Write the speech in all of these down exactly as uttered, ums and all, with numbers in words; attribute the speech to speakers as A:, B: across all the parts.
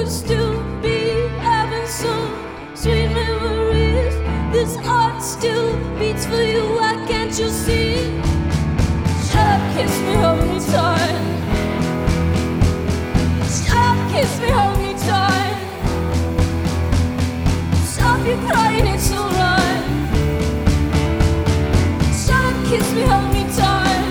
A: could still be having some sweet memories. This heart still beats for you, why can't you see? Shut up, kiss me, hold me tight. Shut up, kiss me, hold me tight. Stop your crying, it's alright. Shut up, kiss me, hold me tight.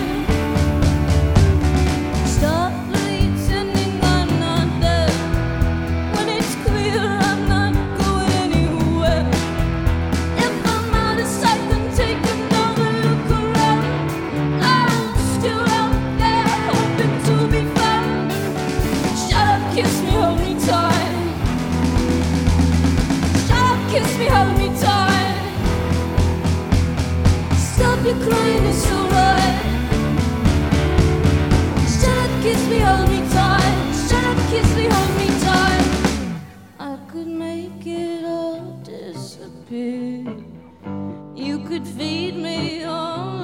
A: Stop pretending I'm not there when it's clear I'm not going anywhere. If I'm out of sight, then take another look around. I'm still out there hoping to be found. Shut up, kiss me, hold me tight. Shut up, kiss me, hold me tight. Stop your crying, it's alright. Shut up, kiss me, hold me tight. Shut up, kiss me, hold me tight. I could make it all disappear. You could feed me all